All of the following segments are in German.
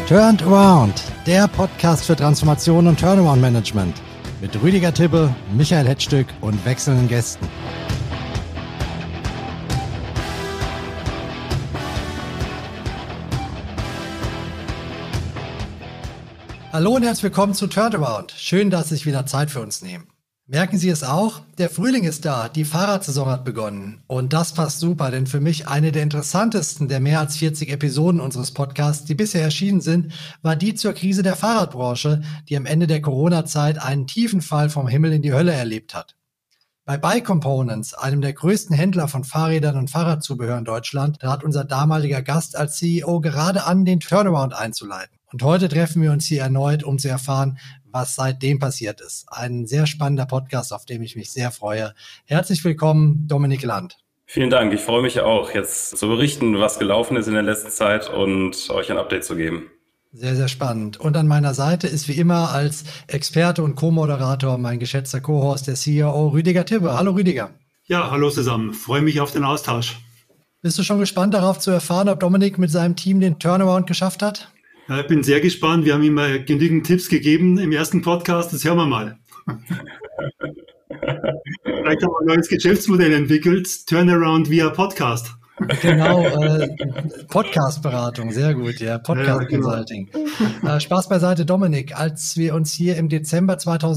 Turned Around, der Podcast für Transformation und Turnaround-Management mit Rüdiger Tibbe, Michael Hetzstück und wechselnden Gästen. Hallo und herzlich willkommen zu Turned Around. Schön, dass Sie sich wieder Zeit für uns nehmen. Merken Sie es auch? Der Frühling ist da, die Fahrradsaison hat begonnen. Und das passt super, denn für mich eine der interessantesten der mehr als 40 Episoden unseres Podcasts, die bisher erschienen sind, war die zur Krise der Fahrradbranche, die am Ende der Corona-Zeit einen tiefen Fall vom Himmel in die Hölle erlebt hat. Bei Bike Components, einem der größten Händler von Fahrrädern und Fahrradzubehör in Deutschland, trat unser damaliger Gast als CEO gerade an, den Turnaround einzuleiten. Und heute treffen wir uns hier erneut, um zu erfahren, was seitdem passiert ist. Ein sehr spannender Podcast, auf den ich mich sehr freue. Herzlich willkommen, Dominik Land. Vielen Dank. Ich freue mich auch, jetzt zu berichten, was gelaufen ist in der letzten Zeit und euch ein Update zu geben. Sehr, sehr spannend. Und an meiner Seite ist wie immer als Experte und Co-Moderator mein geschätzter Co-Host, der CEO Rüdiger Tibbe. Hallo Rüdiger. Ja, hallo zusammen. Freue mich auf den Austausch. Bist du schon gespannt darauf zu erfahren, ob Dominik mit seinem Team den Turnaround geschafft hat? Ja, ich bin sehr gespannt. Wir haben ihm genügend Tipps gegeben im ersten Podcast. Das hören wir mal. Vielleicht haben wir ein neues Geschäftsmodell entwickelt. Turnaround via Podcast. Genau, Podcast-Beratung, sehr gut, ja, Podcast-Consulting. Spaß beiseite, Dominik, als wir uns hier im Dezember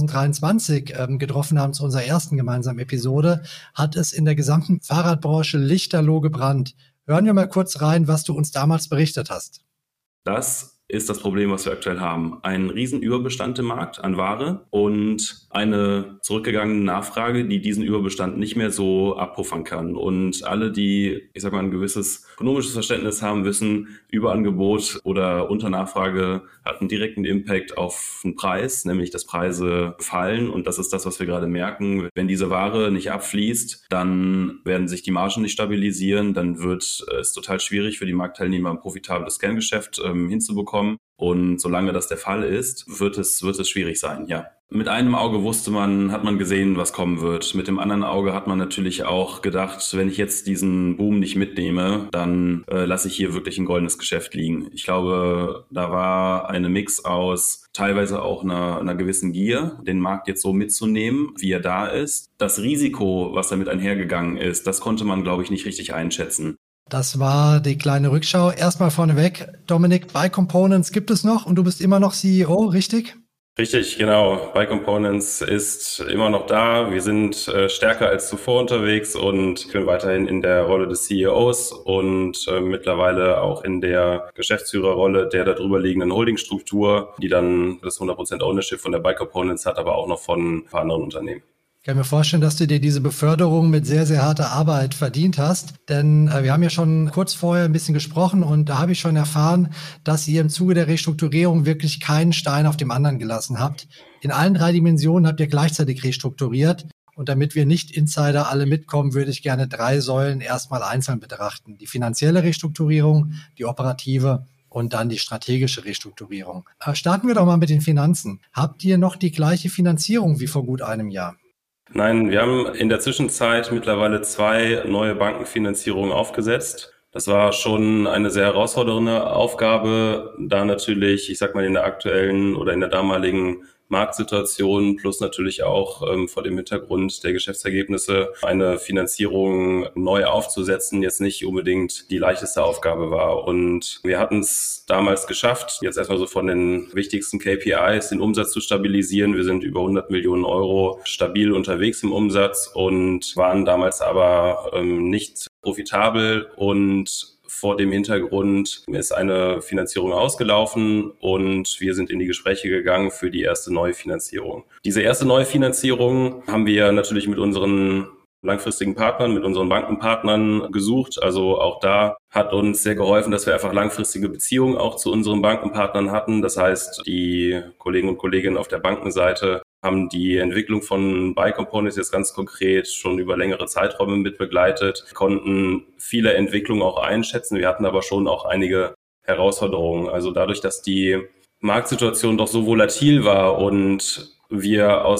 2023 getroffen haben zu unserer ersten gemeinsamen Episode, hat es in der gesamten Fahrradbranche lichterloh gebrannt. Hören wir mal kurz rein, was du uns damals berichtet hast. Das ist das Problem, was wir aktuell haben. Ein riesen Überbestand im Markt an Ware und eine zurückgegangene Nachfrage, die diesen Überbestand nicht mehr so abpuffern kann. Und alle, die, ich sag mal, ein gewisses ökonomisches Verständnis haben, wissen, Überangebot oder Unternachfrage hat einen direkten Impact auf den Preis, nämlich dass Preise fallen. Und das ist das, was wir gerade merken. Wenn diese Ware nicht abfließt, dann werden sich die Margen nicht stabilisieren. Dann wird es total schwierig für die Marktteilnehmer, ein profitables Kerngeschäft hinzubekommen. Und solange das der Fall ist, wird es schwierig sein, ja. Mit einem Auge hat man gesehen, was kommen wird. Mit dem anderen Auge hat man natürlich auch gedacht, wenn ich jetzt diesen Boom nicht mitnehme, dann lasse ich hier wirklich ein goldenes Geschäft liegen. Ich glaube, da war eine Mix aus teilweise auch einer gewissen Gier, den Markt jetzt so mitzunehmen, wie er da ist. Das Risiko, was damit einhergegangen ist, das konnte man, glaube ich, nicht richtig einschätzen. Das war die kleine Rückschau. Erstmal vorneweg, Dominik, Bike Components gibt es noch und du bist immer noch CEO, richtig? Richtig, genau. Bike Components ist immer noch da. Wir sind stärker als zuvor unterwegs und ich bin weiterhin in der Rolle des CEOs und mittlerweile auch in der Geschäftsführerrolle der darüber liegenden Holdingstruktur, die dann das 100% Ownership von der Bike Components hat, aber auch noch von ein paar anderen Unternehmen. Ich kann mir vorstellen, dass du dir diese Beförderung mit sehr, sehr harter Arbeit verdient hast, denn wir haben ja schon kurz vorher ein bisschen gesprochen und da habe ich schon erfahren, dass ihr im Zuge der Restrukturierung wirklich keinen Stein auf dem anderen gelassen habt. In allen 3 Dimensionen habt ihr gleichzeitig restrukturiert und damit wir Nicht-Insider alle mitkommen, würde ich gerne 3 Säulen erstmal einzeln betrachten. Die finanzielle Restrukturierung, die operative und dann die strategische Restrukturierung. Starten wir doch mal mit den Finanzen. Habt ihr noch die gleiche Finanzierung wie vor gut einem Jahr? Nein, wir haben in der Zwischenzeit mittlerweile 2 neue Bankenfinanzierungen aufgesetzt. Das war schon eine sehr herausfordernde Aufgabe, da natürlich, ich sag mal, in der aktuellen oder in der damaligen Marktsituation plus natürlich auch vor dem Hintergrund der Geschäftsergebnisse eine Finanzierung neu aufzusetzen jetzt nicht unbedingt die leichteste Aufgabe war. Und wir hatten es damals geschafft, jetzt erstmal so von den wichtigsten KPIs den Umsatz zu stabilisieren. Wir sind über 100 Millionen Euro stabil unterwegs im Umsatz und waren damals aber nicht profitabel und vor dem Hintergrund ist eine Finanzierung ausgelaufen und wir sind in die Gespräche gegangen für die erste neue Finanzierung. Diese erste neue Finanzierung haben wir natürlich mit unseren langfristigen Partnern, mit unseren Bankenpartnern gesucht. Also auch da hat uns sehr geholfen, dass wir einfach langfristige Beziehungen auch zu unseren Bankenpartnern hatten. Das heißt, die Kollegen und Kolleginnen auf der Bankenseite haben die Entwicklung von Bike Components jetzt ganz konkret schon über längere Zeiträume mit begleitet, konnten viele Entwicklungen auch einschätzen. Wir hatten aber schon auch einige Herausforderungen. Also dadurch, dass die Marktsituation doch so volatil war und wir aus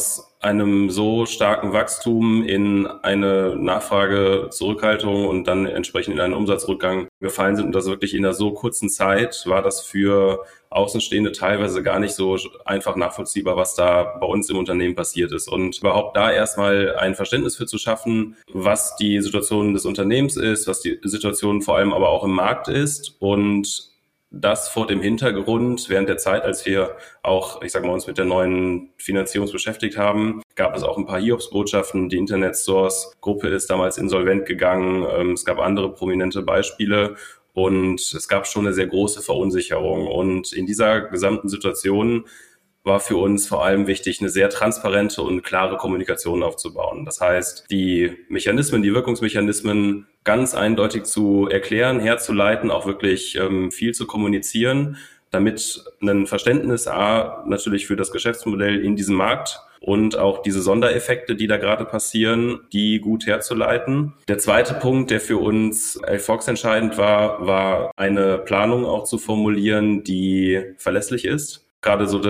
einem so starken Wachstum in eine Nachfragezurückhaltung und dann entsprechend in einen Umsatzrückgang gefallen sind und das wirklich in einer so kurzen Zeit, war das für Außenstehende teilweise gar nicht so einfach nachvollziehbar, was da bei uns im Unternehmen passiert ist. Und überhaupt da erstmal ein Verständnis für zu schaffen, was die Situation des Unternehmens ist, was die Situation vor allem aber auch im Markt ist und das vor dem Hintergrund, während der Zeit, als wir auch, ich sag mal, uns mit der neuen Finanzierung beschäftigt haben, gab es auch ein paar Hiobsbotschaften. Die Internet Stores Gruppe ist damals insolvent gegangen. Es gab andere prominente Beispiele und es gab schon eine sehr große Verunsicherung. Und in dieser gesamten Situation war für uns vor allem wichtig, eine sehr transparente und klare Kommunikation aufzubauen. Das heißt, die Mechanismen, die Wirkungsmechanismen ganz eindeutig zu erklären, herzuleiten, auch wirklich viel zu kommunizieren, damit ein Verständnis natürlich für das Geschäftsmodell in diesem Markt und auch diese Sondereffekte, die da gerade passieren, die gut herzuleiten. Der zweite Punkt, der für uns erfolgsentscheidend war eine Planung auch zu formulieren, die verlässlich ist. Gerade so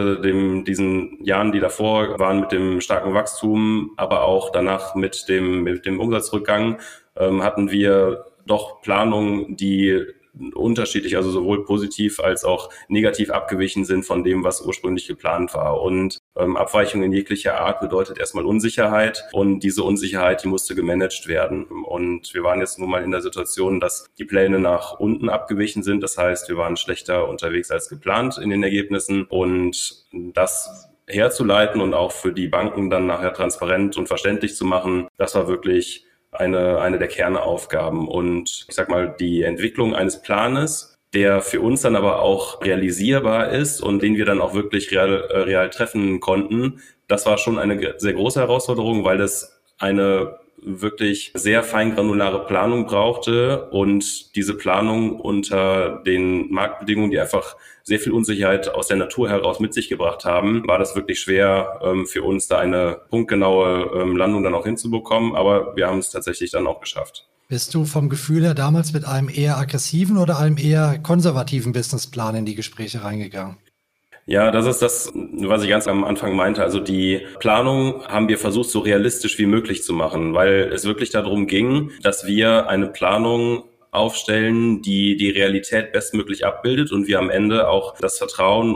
diesen Jahren, die davor waren mit dem starken Wachstum, aber auch danach mit dem Umsatzrückgang, hatten wir doch Planungen, die unterschiedlich, also sowohl positiv als auch negativ abgewichen sind von dem, was ursprünglich geplant war. Und Abweichung in jeglicher Art bedeutet erstmal Unsicherheit und diese Unsicherheit, die musste gemanagt werden. Und wir waren jetzt nun mal in der Situation, dass die Pläne nach unten abgewichen sind. Das heißt, wir waren schlechter unterwegs als geplant in den Ergebnissen und das herzuleiten und auch für die Banken dann nachher transparent und verständlich zu machen, das war wirklich eine der Kernaufgaben. Und ich sag mal, die Entwicklung eines Planes, der für uns dann aber auch realisierbar ist und den wir dann auch wirklich real treffen konnten, das war schon eine sehr große Herausforderung, weil es eine wirklich sehr feingranulare Planung brauchte und diese Planung unter den Marktbedingungen, die einfach sehr viel Unsicherheit aus der Natur heraus mit sich gebracht haben, war das wirklich schwer für uns, da eine punktgenaue Landung dann auch hinzubekommen, aber wir haben es tatsächlich dann auch geschafft. Bist du vom Gefühl her damals mit einem eher aggressiven oder einem eher konservativen Businessplan in die Gespräche reingegangen? Ja, das ist das, was ich ganz am Anfang meinte. Also die Planung haben wir versucht, so realistisch wie möglich zu machen, weil es wirklich darum ging, dass wir eine Planung aufstellen, die die Realität bestmöglich abbildet und wir am Ende auch das Vertrauen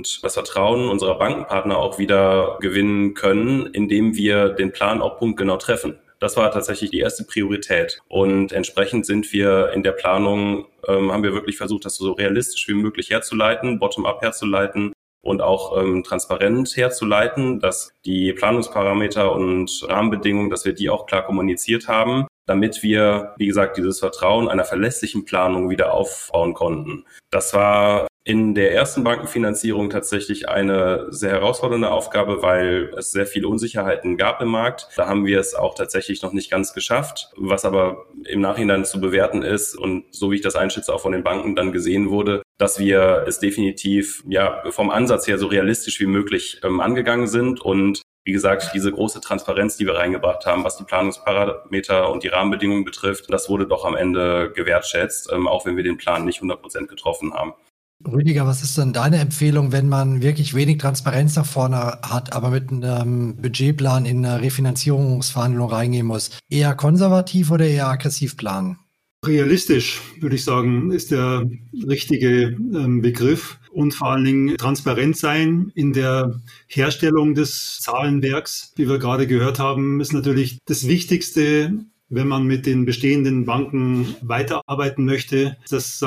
unserer Bankenpartner auch wieder gewinnen können, indem wir den Plan auch punktgenau treffen. Das war tatsächlich die erste Priorität. Und entsprechend sind wir in der Planung, haben wir wirklich versucht, das so realistisch wie möglich herzuleiten, bottom-up herzuleiten und auch transparent herzuleiten, dass die Planungsparameter und Rahmenbedingungen, dass wir die auch klar kommuniziert haben, damit wir, wie gesagt, dieses Vertrauen einer verlässlichen Planung wieder aufbauen konnten. Das war in der ersten Bankenfinanzierung tatsächlich eine sehr herausfordernde Aufgabe, weil es sehr viele Unsicherheiten gab im Markt. Da haben wir es auch tatsächlich noch nicht ganz geschafft, was aber im Nachhinein zu bewerten ist und so wie ich das einschätze, auch von den Banken dann gesehen wurde, dass wir es definitiv vom Ansatz her so realistisch wie möglich angegangen sind und wie gesagt, diese große Transparenz, die wir reingebracht haben, was die Planungsparameter und die Rahmenbedingungen betrifft, das wurde doch am Ende gewertschätzt, auch wenn wir den Plan nicht 100% getroffen haben. Rüdiger, was ist denn deine Empfehlung, wenn man wirklich wenig Transparenz nach vorne hat, aber mit einem Budgetplan in eine Refinanzierungsverhandlung reingehen muss? Eher konservativ oder eher aggressiv planen? Realistisch, würde ich sagen, ist der richtige Begriff und vor allen Dingen transparent sein in der Herstellung des Zahlenwerks. Wie wir gerade gehört haben, ist natürlich das Wichtigste, wenn man mit den bestehenden Banken weiterarbeiten möchte, das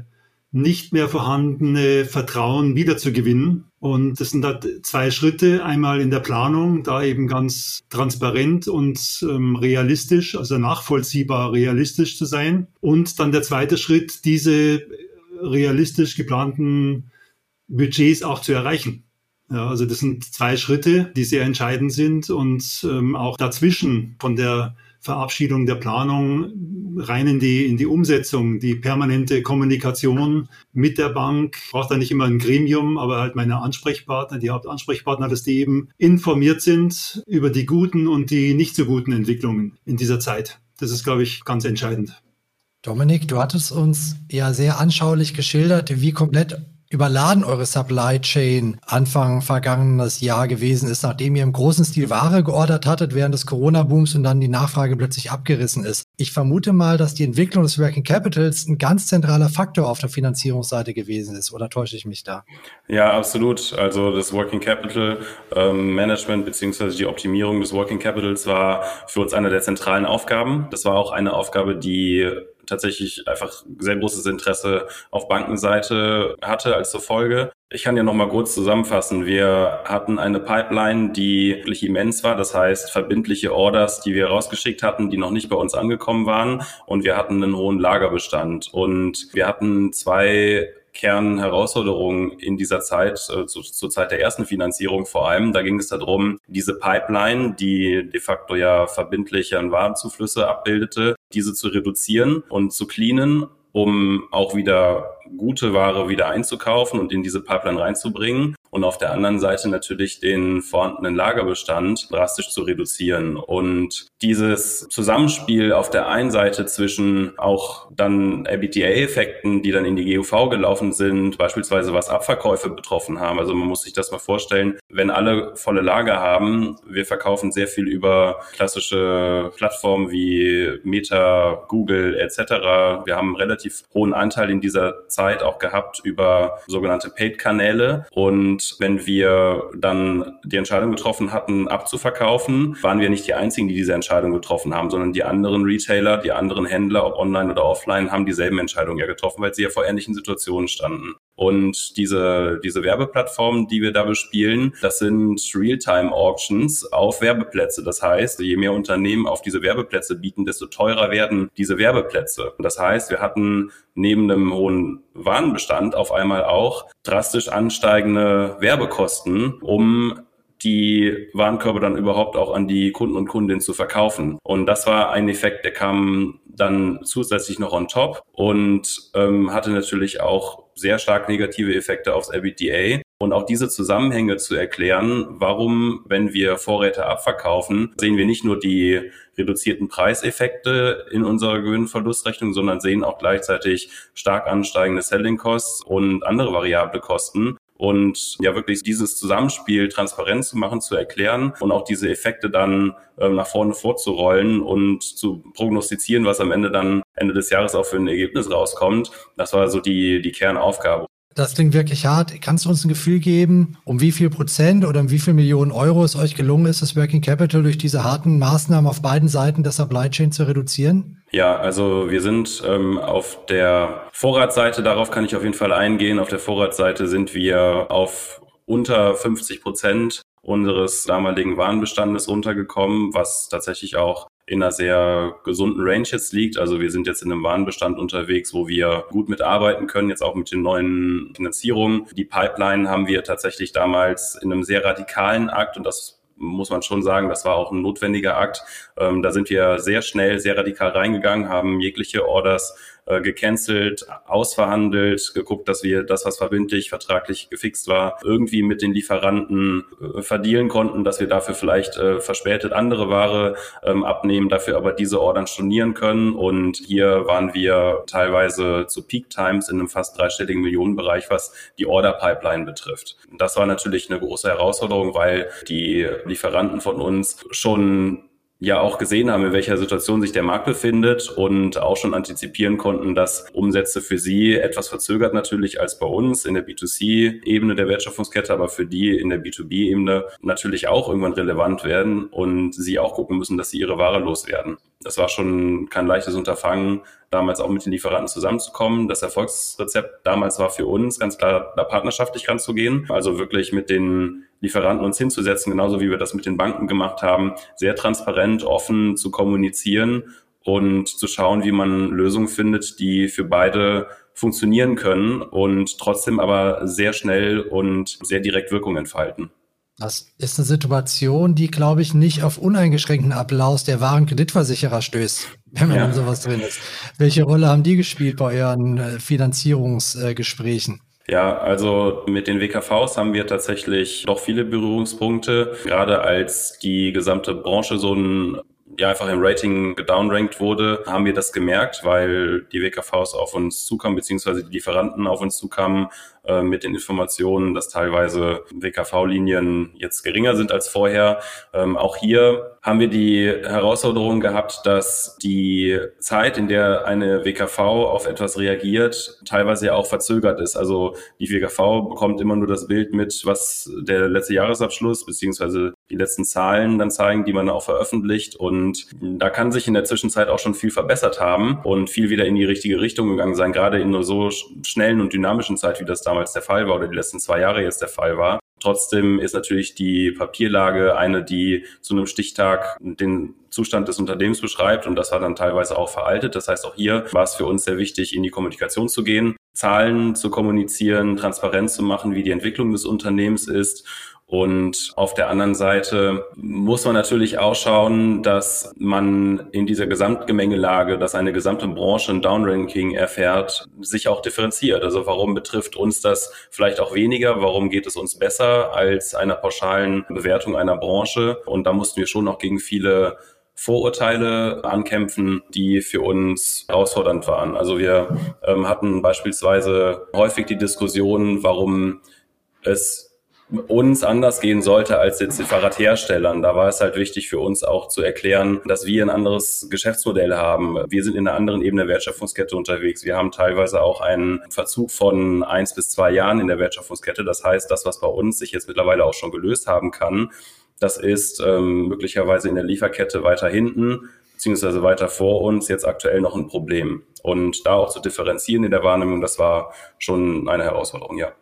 nicht mehr vorhandene Vertrauen wiederzugewinnen. Und das sind da zwei Schritte. Einmal in der Planung, da eben ganz transparent und realistisch, also nachvollziehbar realistisch zu sein. Und dann der zweite Schritt, diese realistisch geplanten Budgets auch zu erreichen. Ja, also das sind zwei Schritte, die sehr entscheidend sind und auch dazwischen von der Verabschiedung der Planung rein in die Umsetzung, die permanente Kommunikation mit der Bank. Ich brauche da nicht immer ein Gremium, aber halt meine Ansprechpartner, die Hauptansprechpartner, dass die eben informiert sind über die guten und die nicht so guten Entwicklungen in dieser Zeit. Das ist, glaube ich, ganz entscheidend. Dominik, du hattest uns ja sehr anschaulich geschildert, wie komplett überladen eure Supply Chain Anfang vergangenes Jahr gewesen ist, nachdem ihr im großen Stil Ware geordert hattet während des Corona-Booms und dann die Nachfrage plötzlich abgerissen ist. Ich vermute mal, dass die Entwicklung des Working Capitals ein ganz zentraler Faktor auf der Finanzierungsseite gewesen ist. Oder täusche ich mich da? Ja, absolut. Also das Working Capital Management beziehungsweise die Optimierung des Working Capitals war für uns eine der zentralen Aufgaben. Das war auch eine Aufgabe, die tatsächlich einfach sehr großes Interesse auf Bankenseite hatte als zur Folge. Ich kann ja noch mal kurz zusammenfassen. Wir hatten eine Pipeline, die wirklich immens war. Das heißt, verbindliche Orders, die wir rausgeschickt hatten, die noch nicht bei uns angekommen waren. Und wir hatten einen hohen Lagerbestand. Und wir hatten zwei Kernherausforderungen in dieser Zeit, zur Zeit der ersten Finanzierung vor allem. Da ging es darum, diese Pipeline, die de facto ja verbindliche Warenzuflüsse abbildete, diese zu reduzieren und zu cleanen, um auch wieder gute Ware wieder einzukaufen und in diese Pipeline reinzubringen. Und auf der anderen Seite natürlich den vorhandenen Lagerbestand drastisch zu reduzieren. Und dieses Zusammenspiel auf der einen Seite zwischen auch dann EBITDA-Effekten, die dann in die GUV gelaufen sind, beispielsweise was Abverkäufe betroffen haben. Also man muss sich das mal vorstellen, wenn alle volle Lager haben, wir verkaufen sehr viel über klassische Plattformen wie Meta, Google etc. Wir haben einen relativ hohen Anteil in dieser Zeit auch gehabt über sogenannte Paid-Kanäle. Und wenn wir dann die Entscheidung getroffen hatten, abzuverkaufen, waren wir nicht die Einzigen, die diese Entscheidung getroffen haben, sondern die anderen Retailer, die anderen Händler, ob online oder offline, haben dieselben Entscheidungen ja getroffen, weil sie ja vor ähnlichen Situationen standen. Und diese Werbeplattformen, die wir da bespielen, das sind Real-Time-Auctions auf Werbeplätze. Das heißt, je mehr Unternehmen auf diese Werbeplätze bieten, desto teurer werden diese Werbeplätze. Das heißt, wir hatten neben einem hohen Warenbestand auf einmal auch drastisch ansteigende Werbekosten, um die Warenkörbe dann überhaupt auch an die Kunden und Kundinnen zu verkaufen. Und das war ein Effekt, der kam dann zusätzlich noch on top und hatte natürlich auch sehr stark negative Effekte aufs EBITDA. Und auch diese Zusammenhänge zu erklären, warum, wenn wir Vorräte abverkaufen, sehen wir nicht nur die reduzierten Preiseffekte in unserer Gewinnverlustrechnung, sondern sehen auch gleichzeitig stark ansteigende Selling Costs und andere variable Kosten. Und ja, wirklich dieses Zusammenspiel transparent zu machen, zu erklären und auch diese Effekte dann nach vorne vorzurollen und zu prognostizieren, was am Ende des Jahres auch für ein Ergebnis rauskommt. Das war so die Kernaufgabe. Das klingt wirklich hart. Kannst du uns ein Gefühl geben, um wie viel Prozent oder um wie viel Millionen Euro es euch gelungen ist, das Working Capital durch diese harten Maßnahmen auf beiden Seiten der Supply Chain zu reduzieren? Ja, also wir sind auf der Vorratsseite, darauf kann ich auf jeden Fall eingehen. Auf der Vorratsseite sind wir auf unter 50% unseres damaligen Warenbestandes runtergekommen, was tatsächlich auch in einer sehr gesunden Range jetzt liegt. Also wir sind jetzt in einem Warenbestand unterwegs, wo wir gut mitarbeiten können, jetzt auch mit den neuen Finanzierungen. Die Pipeline haben wir tatsächlich damals in einem sehr radikalen Akt, und das muss man schon sagen, das war auch ein notwendiger Akt. Da sind wir sehr schnell, sehr radikal reingegangen, haben jegliche Orders gecancelt, ausverhandelt, geguckt, dass wir das, was verbindlich, vertraglich gefixt war, irgendwie mit den Lieferanten verdealen konnten, dass wir dafür vielleicht verspätet andere Ware abnehmen, dafür aber diese Ordern stornieren können. Und hier waren wir teilweise zu Peak Times in einem fast dreistelligen Millionenbereich, was die Order-Pipeline betrifft. Das war natürlich eine große Herausforderung, weil die Lieferanten von uns schon ja auch gesehen haben, in welcher Situation sich der Markt befindet und auch schon antizipieren konnten, dass Umsätze für sie etwas verzögert natürlich als bei uns in der B2C-Ebene der Wertschöpfungskette, aber für die in der B2B-Ebene natürlich auch irgendwann relevant werden und sie auch gucken müssen, dass sie ihre Ware loswerden. Das war schon kein leichtes Unterfangen, damals auch mit den Lieferanten zusammenzukommen. Das Erfolgsrezept damals war für uns ganz klar, da partnerschaftlich ranzugehen, also wirklich mit den Lieferanten uns hinzusetzen, genauso wie wir das mit den Banken gemacht haben, sehr transparent, offen zu kommunizieren und zu schauen, wie man Lösungen findet, die für beide funktionieren können und trotzdem aber sehr schnell und sehr direkt Wirkung entfalten. Das ist eine Situation, die, glaube ich, nicht auf uneingeschränkten Applaus der wahren Kreditversicherer stößt, wenn man in sowas drin ist. Welche Rolle haben die gespielt bei euren Finanzierungsgesprächen? Ja, also mit den WKVs haben wir tatsächlich doch viele Berührungspunkte, gerade als die gesamte Branche so einfach im Rating gedownrankt wurde, haben wir das gemerkt, weil die WKVs auf uns zukamen, beziehungsweise die Lieferanten auf uns zukamen mit den Informationen, dass teilweise WKV-Linien jetzt geringer sind als vorher. Auch hier haben wir die Herausforderung gehabt, dass die Zeit, in der eine WKV auf etwas reagiert, teilweise ja auch verzögert ist. Also die WKV bekommt immer nur das Bild mit, was der letzte Jahresabschluss beziehungsweise die letzten Zahlen dann zeigen, die man auch veröffentlicht. Und da kann sich in der Zwischenzeit auch schon viel verbessert haben und viel wieder in die richtige Richtung gegangen sein, gerade in einer so schnellen und dynamischen Zeit, wie das damals der Fall war oder die letzten 2 Jahre jetzt der Fall war. Trotzdem ist natürlich die Papierlage eine, die zu einem Stichtag den Zustand des Unternehmens beschreibt und das war dann teilweise auch veraltet. Das heißt, auch hier war es für uns sehr wichtig, in die Kommunikation zu gehen, Zahlen zu kommunizieren, transparent zu machen, wie die Entwicklung des Unternehmens ist. Und auf der anderen Seite muss man natürlich auch schauen, dass man in dieser Gesamtgemengelage, dass eine gesamte Branche ein Downranking erfährt, sich auch differenziert. Also warum betrifft uns das vielleicht auch weniger? Warum geht es uns besser als einer pauschalen Bewertung einer Branche? Und da mussten wir schon auch gegen viele Vorurteile ankämpfen, die für uns herausfordernd waren. Also wir hatten beispielsweise häufig die Diskussion, warum es uns anders gehen sollte als jetzt den Fahrradherstellern. Da war es halt wichtig für uns auch zu erklären, dass wir ein anderes Geschäftsmodell haben. Wir sind in einer anderen Ebene der Wertschöpfungskette unterwegs. Wir haben teilweise auch einen Verzug von 1 bis 2 Jahren in der Wertschöpfungskette. Das heißt, das, was bei uns sich jetzt mittlerweile auch schon gelöst haben kann, das ist möglicherweise in der Lieferkette weiter hinten beziehungsweise weiter vor uns jetzt aktuell noch ein Problem. Und da auch zu differenzieren in der Wahrnehmung, das war schon eine Herausforderung, ja.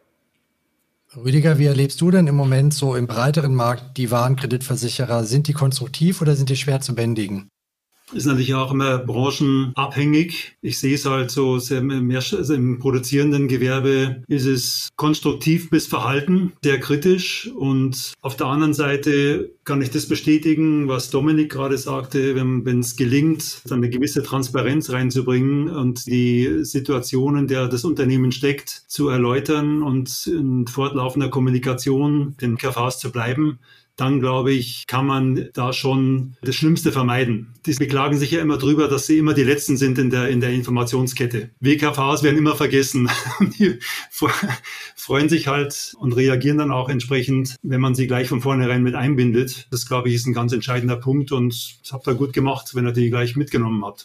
Rüdiger, wie erlebst du denn im Moment so im breiteren Markt die Warenkreditversicherer? Sind die konstruktiv oder sind die schwer zu bändigen? Ist natürlich auch immer branchenabhängig. Ich sehe es halt so, also im produzierenden Gewerbe ist es konstruktiv bis verhalten, sehr kritisch. Und auf der anderen Seite kann ich das bestätigen, was Dominik gerade sagte, wenn es gelingt, dann eine gewisse Transparenz reinzubringen und die Situationen, in der das Unternehmen steckt, zu erläutern und in fortlaufender Kommunikation den KVs zu bleiben, dann glaube ich, kann man da schon das Schlimmste vermeiden. Die beklagen sich ja immer drüber, dass sie immer die Letzten sind in der Informationskette. WKVs werden immer vergessen. Die freuen sich halt und reagieren dann auch entsprechend, wenn man sie gleich von vornherein mit einbindet. Das, glaube ich, ist ein ganz entscheidender Punkt und das habt ihr gut gemacht, wenn ihr die gleich mitgenommen habt.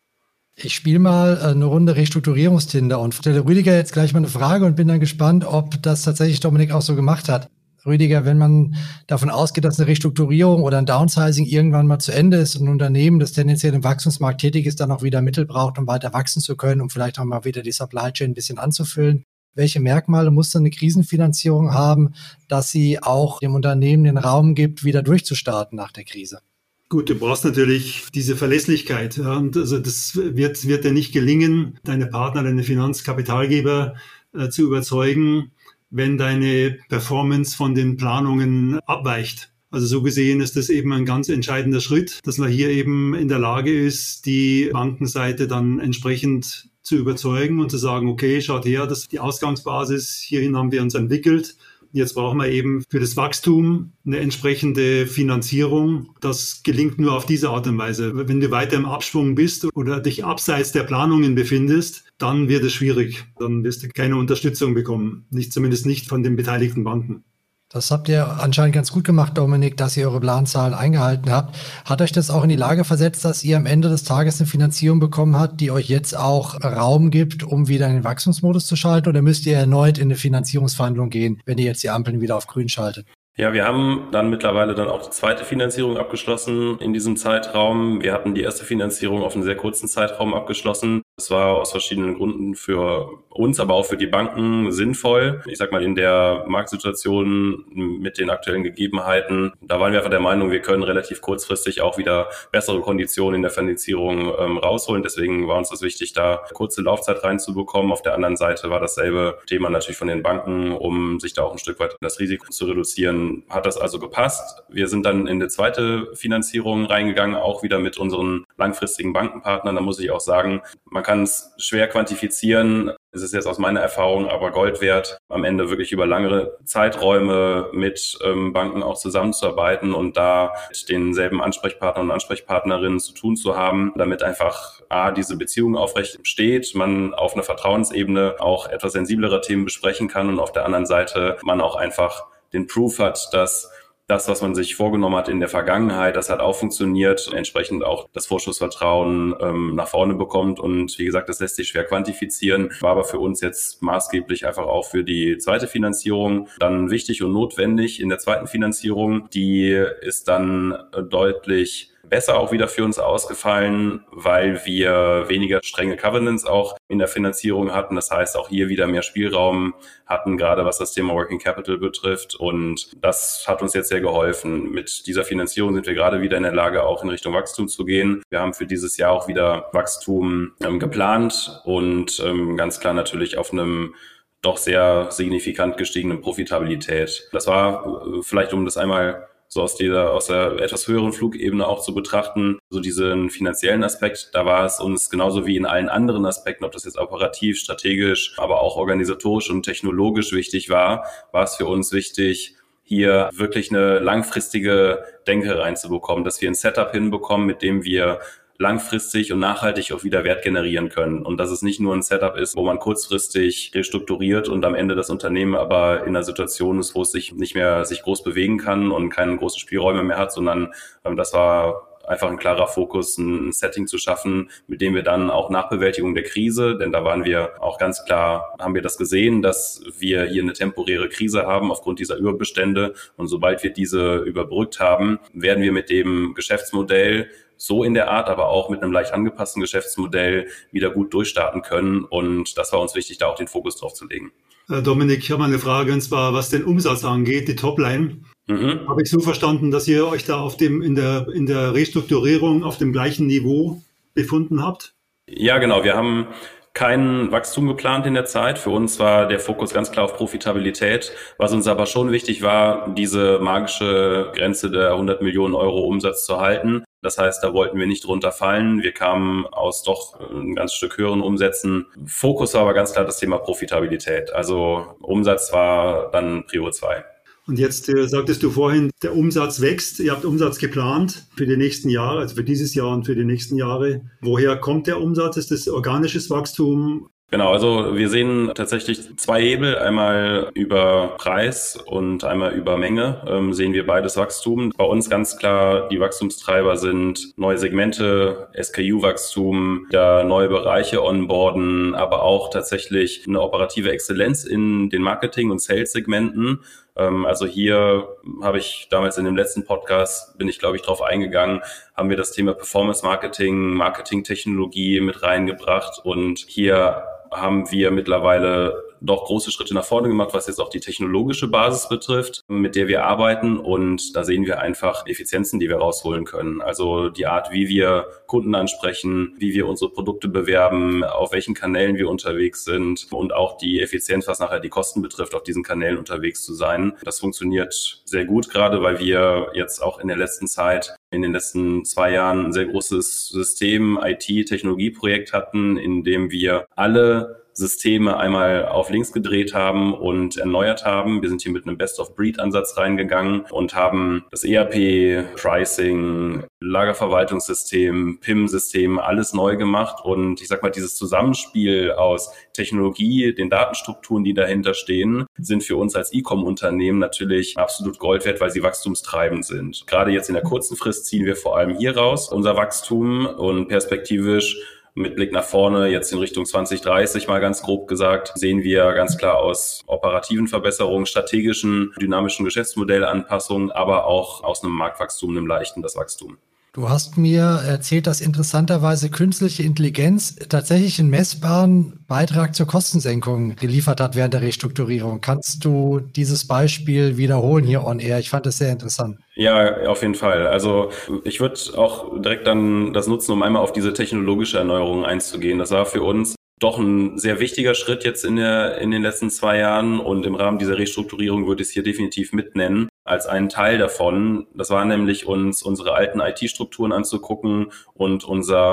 Ich spiele mal eine Runde Restrukturierungstinder und stelle Rüdiger jetzt gleich mal eine Frage und bin dann gespannt, ob das tatsächlich Dominik auch so gemacht hat. Rüdiger, wenn man davon ausgeht, dass eine Restrukturierung oder ein Downsizing irgendwann mal zu Ende ist und ein Unternehmen, das tendenziell im Wachstumsmarkt tätig ist, dann auch wieder Mittel braucht, um weiter wachsen zu können, um vielleicht auch mal wieder die Supply Chain ein bisschen anzufüllen. Welche Merkmale muss dann eine Krisenfinanzierung haben, dass sie auch dem Unternehmen den Raum gibt, wieder durchzustarten nach der Krise? Gut, du brauchst natürlich diese Verlässlichkeit. Ja, und also das wird dir nicht gelingen, deine Partner, deine Finanzkapitalgeber zu überzeugen, wenn deine Performance von den Planungen abweicht. Also so gesehen ist das eben ein ganz entscheidender Schritt, dass man hier eben in der Lage ist, die Bankenseite dann entsprechend zu überzeugen und zu sagen, okay, schaut her, das ist die Ausgangsbasis, hierhin haben wir uns entwickelt. Jetzt brauchen wir eben für das Wachstum eine entsprechende Finanzierung. Das gelingt nur auf diese Art und Weise. Wenn du weiter im Abschwung bist oder dich abseits der Planungen befindest, dann wird es schwierig. Dann wirst du keine Unterstützung bekommen. Zumindest nicht von den beteiligten Banken. Das habt ihr anscheinend ganz gut gemacht, Dominik, dass ihr eure Planzahlen eingehalten habt. Hat euch das auch in die Lage versetzt, dass ihr am Ende des Tages eine Finanzierung bekommen habt, die euch jetzt auch Raum gibt, um wieder in den Wachstumsmodus zu schalten? Oder müsst ihr erneut in eine Finanzierungsverhandlung gehen, wenn ihr jetzt die Ampeln wieder auf grün schaltet? Ja, wir haben dann mittlerweile dann auch die zweite Finanzierung abgeschlossen in diesem Zeitraum. Wir hatten die erste Finanzierung auf einen sehr kurzen Zeitraum abgeschlossen. Das war aus verschiedenen Gründen für uns, aber auch für die Banken sinnvoll. Ich sag mal, in der Marktsituation mit den aktuellen Gegebenheiten, da waren wir einfach der Meinung, wir können relativ kurzfristig auch wieder bessere Konditionen in der Finanzierung rausholen. Deswegen war uns das wichtig, da kurze Laufzeit reinzubekommen. Auf der anderen Seite war dasselbe Thema natürlich von den Banken, um sich da auch ein Stück weit das Risiko zu reduzieren. Hat das also gepasst. Wir sind dann in die zweite Finanzierung reingegangen, auch wieder mit unseren langfristigen Bankenpartnern. Da muss ich auch sagen, man kann es schwer quantifizieren. Es ist jetzt aus meiner Erfahrung aber Gold wert, am Ende wirklich über langere Zeiträume mit Banken auch zusammenzuarbeiten und da mit denselben Ansprechpartnern und Ansprechpartnerinnen zu tun zu haben, damit einfach diese Beziehung aufrecht steht, man auf einer Vertrauensebene auch etwas sensiblere Themen besprechen kann und auf der anderen Seite man auch einfach den Proof hat, dass das, was man sich vorgenommen hat in der Vergangenheit, das hat auch funktioniert, entsprechend auch das Vorschussvertrauen nach vorne bekommt. Und wie gesagt, das lässt sich schwer quantifizieren, war aber für uns jetzt maßgeblich einfach auch für die zweite Finanzierung dann wichtig und notwendig. In der zweiten Finanzierung, die ist dann deutlich besser auch wieder für uns ausgefallen, weil wir weniger strenge Covenants auch in der Finanzierung hatten. Das heißt, auch hier wieder mehr Spielraum hatten, gerade was das Thema Working Capital betrifft. Und das hat uns jetzt sehr geholfen. Mit dieser Finanzierung sind wir gerade wieder in der Lage, auch in Richtung Wachstum zu gehen. Wir haben für dieses Jahr auch wieder Wachstum geplant und ganz klar natürlich auf einem doch sehr signifikant gestiegenen Profitabilität. Das war vielleicht, um das einmal so aus der etwas höheren Flugebene auch zu betrachten, so diesen finanziellen Aspekt, da war es uns genauso wie in allen anderen Aspekten, ob das jetzt operativ, strategisch, aber auch organisatorisch und technologisch wichtig war es für uns wichtig, hier wirklich eine langfristige Denke reinzubekommen, dass wir ein Setup hinbekommen, mit dem wir langfristig und nachhaltig auch wieder Wert generieren können. Und dass es nicht nur ein Setup ist, wo man kurzfristig restrukturiert und am Ende das Unternehmen aber in einer Situation ist, wo es sich nicht mehr sich groß bewegen kann und keine großen Spielräume mehr hat, sondern das war einfach ein klarer Fokus, ein Setting zu schaffen, mit dem wir dann auch nach Bewältigung der Krise, denn da waren wir auch ganz klar, haben wir das gesehen, dass wir hier eine temporäre Krise haben aufgrund dieser Überbestände. Und sobald wir diese überbrückt haben, werden wir mit dem Geschäftsmodell so in der Art, aber auch mit einem leicht angepassten Geschäftsmodell wieder gut durchstarten können. Und das war uns wichtig, da auch den Fokus drauf zu legen. Dominik, ich habe mal eine Frage, und zwar, was den Umsatz angeht, die Topline. Habe ich so verstanden, dass ihr euch da in der Restrukturierung auf dem gleichen Niveau befunden habt? Ja, genau. Wir haben kein Wachstum geplant in der Zeit. Für uns war der Fokus ganz klar auf Profitabilität. Was uns aber schon wichtig war, diese magische Grenze der 100 Millionen Euro Umsatz zu halten. Das heißt, da wollten wir nicht drunter fallen. Wir kamen aus doch ein ganz Stück höheren Umsätzen. Fokus war aber ganz klar das Thema Profitabilität. Also Umsatz war dann Prio 2. Und jetzt sagtest du vorhin, der Umsatz wächst. Ihr habt Umsatz geplant für die nächsten Jahre, also für dieses Jahr und für die nächsten Jahre. Woher kommt der Umsatz? Ist das organisches Wachstum? Genau, also wir sehen tatsächlich zwei Hebel, einmal über Preis und einmal über Menge, sehen wir beides Wachstum. Bei uns ganz klar, die Wachstumstreiber sind neue Segmente, SKU-Wachstum, neue Bereiche onboarden, aber auch tatsächlich eine operative Exzellenz in den Marketing- und Sales-Segmenten. Also hier habe ich damals in dem letzten Podcast, bin ich glaube ich drauf eingegangen, haben wir das Thema Performance Marketing, Marketing-Technologie mit reingebracht und hier haben wir mittlerweile doch große Schritte nach vorne gemacht, was jetzt auch die technologische Basis betrifft, mit der wir arbeiten. Und da sehen wir einfach Effizienzen, die wir rausholen können. Also die Art, wie wir Kunden ansprechen, wie wir unsere Produkte bewerben, auf welchen Kanälen wir unterwegs sind und auch die Effizienz, was nachher die Kosten betrifft, auf diesen Kanälen unterwegs zu sein. Das funktioniert sehr gut, gerade weil wir jetzt auch in der letzten Zeit, in den letzten 2 Jahren ein sehr großes System-IT-Technologieprojekt hatten, in dem wir alle Systeme einmal auf links gedreht haben und erneuert haben. Wir sind hier mit einem Best-of-Breed-Ansatz reingegangen und haben das ERP, Pricing, Lagerverwaltungssystem, PIM-System, alles neu gemacht. Und ich sag mal, dieses Zusammenspiel aus Technologie, den Datenstrukturen, die dahinter stehen, sind für uns als E-Com-Unternehmen natürlich absolut Gold wert, weil sie wachstumstreibend sind. Gerade jetzt in der kurzen Frist ziehen wir vor allem hier raus unser Wachstum und perspektivisch mit Blick nach vorne, jetzt in Richtung 2030 mal ganz grob gesagt, sehen wir ganz klar aus operativen Verbesserungen, strategischen, dynamischen Geschäftsmodellanpassungen, aber auch aus einem Marktwachstum, einem leichten das Wachstum. Du hast mir erzählt, dass interessanterweise künstliche Intelligenz tatsächlich einen messbaren Beitrag zur Kostensenkung geliefert hat während der Restrukturierung. Kannst du dieses Beispiel wiederholen hier on air? Ich fand es sehr interessant. Ja, auf jeden Fall. Also ich würde auch direkt dann das nutzen, um einmal auf diese technologische Erneuerung einzugehen. Das war für uns doch ein sehr wichtiger Schritt jetzt in den letzten 2 Jahren und im Rahmen dieser Restrukturierung würde ich es hier definitiv mitnennen als einen Teil davon. Das war nämlich uns unsere alten IT-Strukturen anzugucken und unser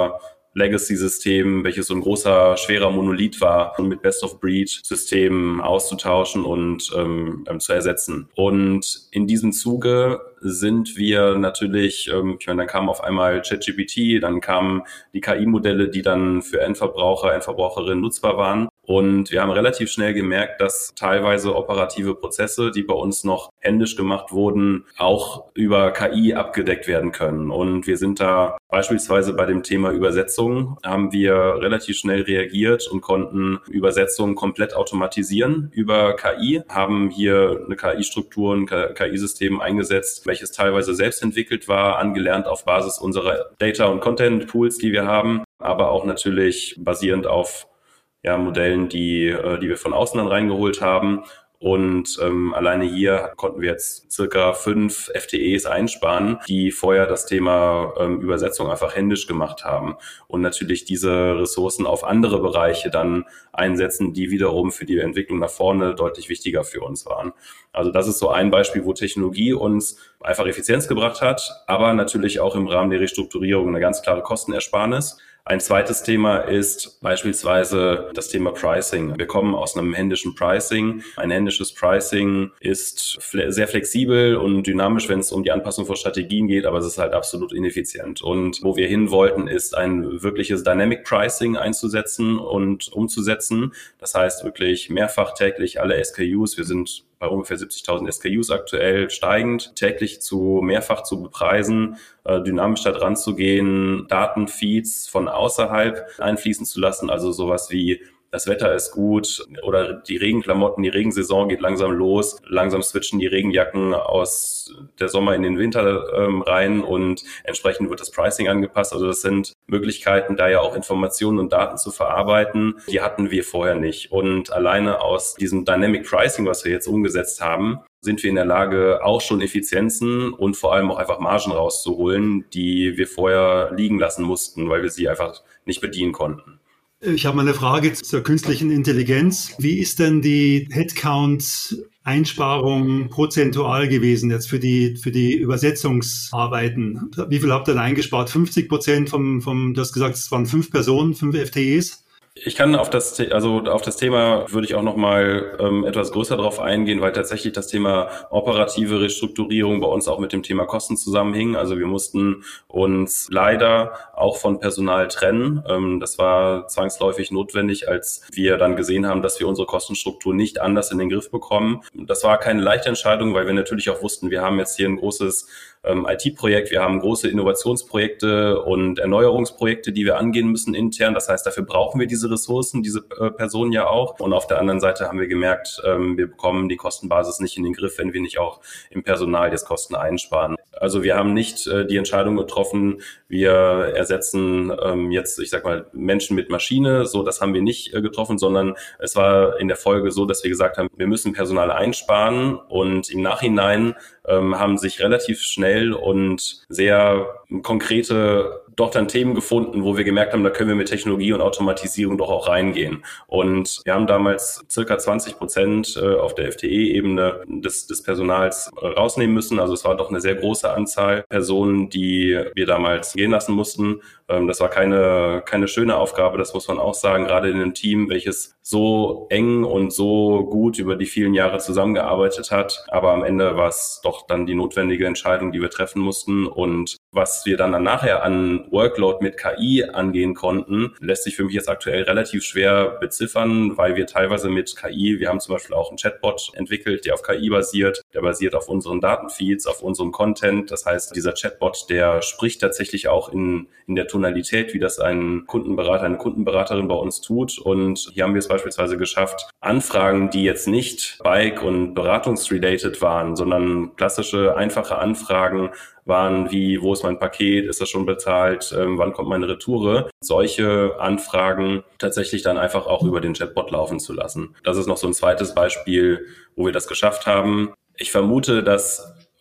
Legacy-System, welches so ein großer, schwerer Monolith war, mit Best-of-Breed-Systemen auszutauschen und zu ersetzen. Und in diesem Zuge sind wir natürlich, ich meine, dann kam auf einmal ChatGPT, dann kamen die KI-Modelle, die dann für Endverbraucher, Endverbraucherinnen nutzbar waren. Und wir haben relativ schnell gemerkt, dass teilweise operative Prozesse, die bei uns noch händisch gemacht wurden, auch über KI abgedeckt werden können. Und wir sind da beispielsweise bei dem Thema Übersetzung, haben wir relativ schnell reagiert und konnten Übersetzungen komplett automatisieren über KI, haben hier eine KI-Struktur, ein KI-System eingesetzt, welches teilweise selbst entwickelt war, angelernt auf Basis unserer Data- und Content-Pools, die wir haben, aber auch natürlich basierend auf Modellen, die wir von außen dann reingeholt haben. Und alleine hier konnten wir jetzt circa 5 FTEs einsparen, die vorher das Thema Übersetzung einfach händisch gemacht haben. Und natürlich diese Ressourcen auf andere Bereiche dann einsetzen, die wiederum für die Entwicklung nach vorne deutlich wichtiger für uns waren. Also das ist so ein Beispiel, wo Technologie uns einfach Effizienz gebracht hat, aber natürlich auch im Rahmen der Restrukturierung eine ganz klare Kostenersparnis. Ein zweites Thema ist beispielsweise das Thema Pricing. Wir kommen aus einem händischen Pricing. Ein händisches Pricing ist sehr flexibel und dynamisch, wenn es um die Anpassung von Strategien geht, aber es ist halt absolut ineffizient. Und wo wir hin wollten, ist ein wirkliches Dynamic Pricing einzusetzen und umzusetzen. Das heißt wirklich mehrfach täglich alle SKUs. Wir sind bei ungefähr 70.000 SKUs aktuell steigend, täglich mehrfach zu bepreisen, dynamisch da dran zu gehen, Datenfeeds von außerhalb einfließen zu lassen, also sowas wie das Wetter ist gut oder die Regenklamotten, die Regensaison geht langsam los, langsam switchen die Regenjacken aus der Sommer in den Winter rein und entsprechend wird das Pricing angepasst. Also das sind Möglichkeiten, da ja auch Informationen und Daten zu verarbeiten, die hatten wir vorher nicht. Und alleine aus diesem Dynamic Pricing, was wir jetzt umgesetzt haben, sind wir in der Lage, auch schon Effizienzen und vor allem auch einfach Margen rauszuholen, die wir vorher liegen lassen mussten, weil wir sie einfach nicht bedienen konnten. Ich habe mal eine Frage zur künstlichen Intelligenz. Wie ist denn die Headcount-Einsparung prozentual gewesen jetzt für die Übersetzungsarbeiten? Wie viel habt ihr da eingespart? 50% du hast gesagt, es waren 5 Personen, 5 FTEs? Ich kann auf das Thema würde ich auch noch mal etwas größer drauf eingehen, weil tatsächlich das Thema operative Restrukturierung bei uns auch mit dem Thema Kosten zusammenhing. Also wir mussten uns leider auch von Personal trennen. Das war zwangsläufig notwendig, als wir dann gesehen haben, dass wir unsere Kostenstruktur nicht anders in den Griff bekommen. Das war keine leichte Entscheidung, weil wir natürlich auch wussten, wir haben jetzt hier ein großes IT-Projekt, wir haben große Innovationsprojekte und Erneuerungsprojekte, die wir angehen müssen intern. Das heißt, dafür brauchen wir diese Ressourcen, diese Personen ja auch. Und auf der anderen Seite haben wir gemerkt, wir bekommen die Kostenbasis nicht in den Griff, wenn wir nicht auch im Personal jetzt Kosten einsparen. Also wir haben nicht die Entscheidung getroffen, wir ersetzen jetzt, ich sag mal, Menschen mit Maschine. So, das haben wir nicht getroffen, sondern es war in der Folge so, dass wir gesagt haben, wir müssen Personal einsparen und im Nachhinein haben sich relativ schnell und sehr konkrete doch dann Themen gefunden, wo wir gemerkt haben, da können wir mit Technologie und Automatisierung doch auch reingehen. Und wir haben damals circa 20% auf der FTE-Ebene des Personals rausnehmen müssen. Also es war doch eine sehr große Anzahl Personen, die wir damals gehen lassen mussten. Das war keine schöne Aufgabe, das muss man auch sagen, gerade in einem Team, welches so eng und so gut über die vielen Jahre zusammengearbeitet hat. Aber am Ende war es doch dann die notwendige Entscheidung, die wir treffen mussten. Und was wir dann nachher an Workload mit KI angehen konnten, lässt sich für mich jetzt aktuell relativ schwer beziffern, weil wir teilweise mit KI, wir haben zum Beispiel auch einen Chatbot entwickelt, der auf KI basiert, der basiert auf unseren Datenfeeds, auf unserem Content. Das heißt, dieser Chatbot, der spricht tatsächlich auch in der Tonalität, wie das ein Kundenberater, eine Kundenberaterin bei uns tut. Und hier haben wir es beispielsweise geschafft, Anfragen, die jetzt nicht Bike- und beratungsrelated waren, sondern klassische, einfache Anfragen waren wie, wo ist mein Paket, ist das schon bezahlt, wann kommt meine Retoure? Solche Anfragen tatsächlich dann einfach auch über den Chatbot laufen zu lassen. Das ist noch so ein zweites Beispiel, wo wir das geschafft haben. Ich vermute, dass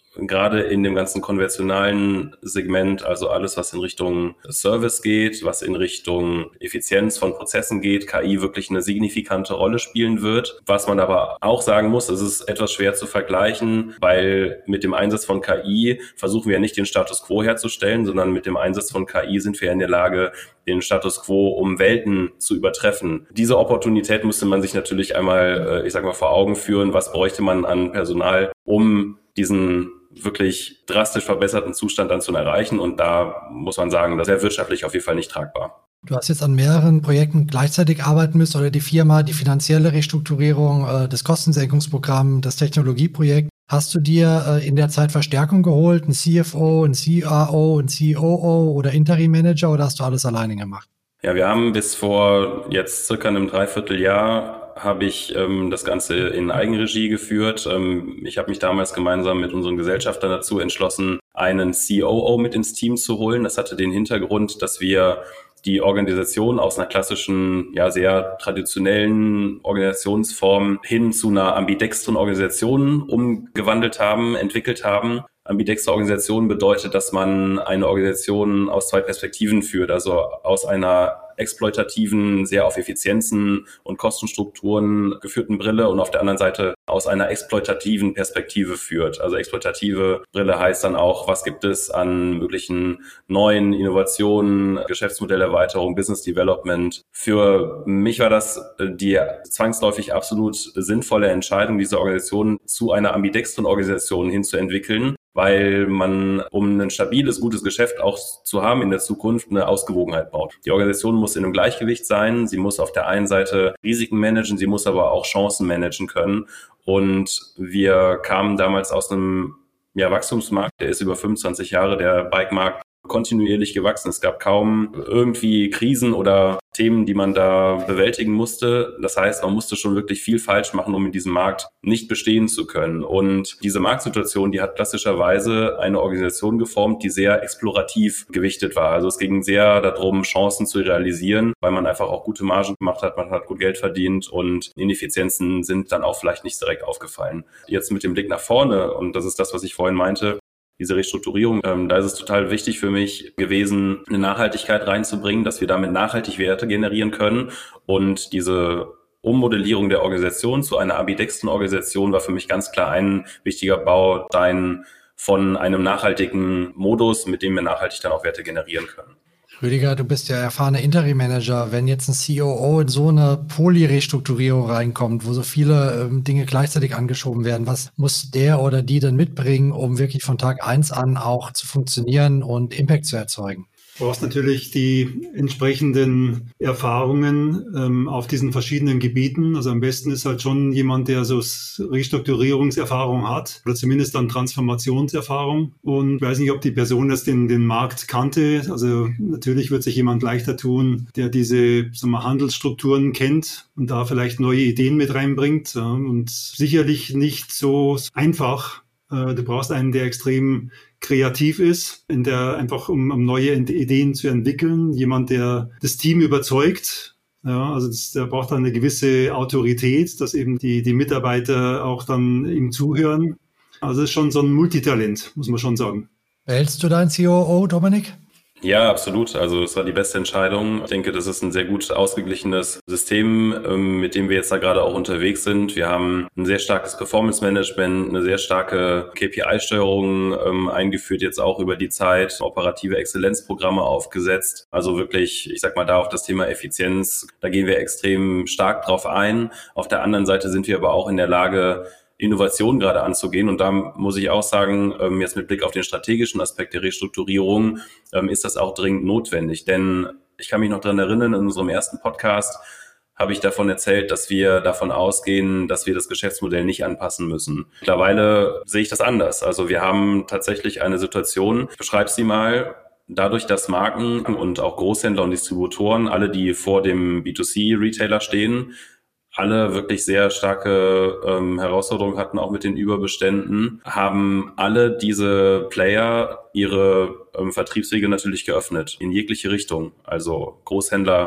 gerade in dem ganzen konventionalen Segment, also alles, was in Richtung Service geht, was in Richtung Effizienz von Prozessen geht, KI wirklich eine signifikante Rolle spielen wird. Was man aber auch sagen muss, es ist etwas schwer zu vergleichen, weil mit dem Einsatz von KI versuchen wir ja nicht den Status quo herzustellen, sondern mit dem Einsatz von KI sind wir ja in der Lage, den Status quo um Welten zu übertreffen. Diese Opportunität müsste man sich natürlich einmal, vor Augen führen. Was bräuchte man an Personal, um diesen wirklich drastisch verbesserten Zustand dann zu erreichen? Und da muss man sagen, das wäre wirtschaftlich auf jeden Fall nicht tragbar. Du hast jetzt an mehreren Projekten gleichzeitig arbeiten müssen oder die Firma, die finanzielle Restrukturierung, das Kostensenkungsprogramm, das Technologieprojekt. Hast du dir in der Zeit Verstärkung geholt, ein CFO, ein CAO, ein COO oder Interim-Manager, oder hast du alles alleine gemacht? Ja, wir haben bis vor jetzt circa einem Dreivierteljahr habe ich das Ganze in Eigenregie geführt. Ich habe mich damals gemeinsam mit unseren Gesellschaftern dazu entschlossen, einen COO mit ins Team zu holen. Das hatte den Hintergrund, dass wir die Organisation aus einer klassischen, sehr traditionellen Organisationsform hin zu einer ambidextren Organisation umgewandelt haben, entwickelt haben. Ambidextre Organisation bedeutet, dass man eine Organisation aus zwei Perspektiven führt, also aus einer exploitativen, sehr auf Effizienzen und Kostenstrukturen geführten Brille und auf der anderen Seite aus einer exploitativen Perspektive führt. Also exploitative Brille heißt dann auch, was gibt es an möglichen neuen Innovationen, Geschäftsmodellerweiterung, Business Development. Für mich war das die zwangsläufig absolut sinnvolle Entscheidung, diese Organisation zu einer ambidextren Organisation hinzuentwickeln, weil man, um ein stabiles, gutes Geschäft auch zu haben in der Zukunft, eine Ausgewogenheit braucht. Die Organisation muss in einem Gleichgewicht sein, sie muss auf der einen Seite Risiken managen, sie muss aber auch Chancen managen können. Und wir kamen damals aus einem Wachstumsmarkt, der ist über 25 Jahre, der Bike-Markt, kontinuierlich gewachsen. Es gab kaum irgendwie Krisen oder Themen, die man da bewältigen musste. Das heißt, man musste schon wirklich viel falsch machen, um in diesem Markt nicht bestehen zu können. Und diese Marktsituation, die hat klassischerweise eine Organisation geformt, die sehr explorativ gewichtet war. Also es ging sehr darum, Chancen zu realisieren, weil man einfach auch gute Margen gemacht hat, man hat gut Geld verdient und Ineffizienzen sind dann auch vielleicht nicht direkt aufgefallen. Jetzt mit dem Blick nach vorne, und das ist das, was ich vorhin meinte, diese Restrukturierung, da ist es total wichtig für mich gewesen, eine Nachhaltigkeit reinzubringen, dass wir damit nachhaltig Werte generieren können. Und diese Ummodellierung der Organisation zu einer ambidextren Organisation war für mich ganz klar ein wichtiger Baustein von einem nachhaltigen Modus, mit dem wir nachhaltig dann auch Werte generieren können. Rüdiger, du bist ja erfahrener Interim-Manager. Wenn jetzt ein COO in so eine Poly-Restrukturierung reinkommt, wo so viele Dinge gleichzeitig angeschoben werden, was muss der oder die denn mitbringen, um wirklich von Tag 1 an auch zu funktionieren und Impact zu erzeugen? Du brauchst natürlich die entsprechenden Erfahrungen auf diesen verschiedenen Gebieten. Also am besten ist halt schon jemand, der so Restrukturierungserfahrung hat oder zumindest dann Transformationserfahrung. Und ich weiß nicht, ob die Person das den Markt kannte. Also natürlich wird sich jemand leichter tun, der diese Handelsstrukturen kennt und da vielleicht neue Ideen mit reinbringt. Und sicherlich nicht so einfach. Du brauchst einen, der extrem kreativ ist, einfach um neue Ideen zu entwickeln. Jemand, der das Team überzeugt. Ja, also der braucht dann eine gewisse Autorität, dass eben die Mitarbeiter auch dann ihm zuhören. Also das ist schon so ein Multitalent, muss man schon sagen. Behältst du deinen COO, Dominik? Ja, absolut. Also es war die beste Entscheidung. Ich denke, das ist ein sehr gut ausgeglichenes System, mit dem wir jetzt da gerade auch unterwegs sind. Wir haben ein sehr starkes Performance-Management, eine sehr starke KPI-Steuerung eingeführt, jetzt auch über die Zeit, operative Exzellenzprogramme aufgesetzt. Also wirklich, da auf das Thema Effizienz, da gehen wir extrem stark drauf ein. Auf der anderen Seite sind wir aber auch in der Lage, Innovation gerade anzugehen. Und da muss ich auch sagen, jetzt mit Blick auf den strategischen Aspekt der Restrukturierung, ist das auch dringend notwendig. Denn ich kann mich noch daran erinnern, in unserem ersten Podcast habe ich davon erzählt, dass wir davon ausgehen, dass wir das Geschäftsmodell nicht anpassen müssen. Mittlerweile sehe ich das anders. Also wir haben tatsächlich eine Situation, ich beschreibe sie mal, dadurch, dass Marken und auch Großhändler und Distributoren, alle, die vor dem B2C-Retailer stehen, alle wirklich sehr starke Herausforderungen hatten, auch mit den Überbeständen, haben alle diese Player ihre Vertriebswege natürlich geöffnet, in jegliche Richtung. Also Großhändler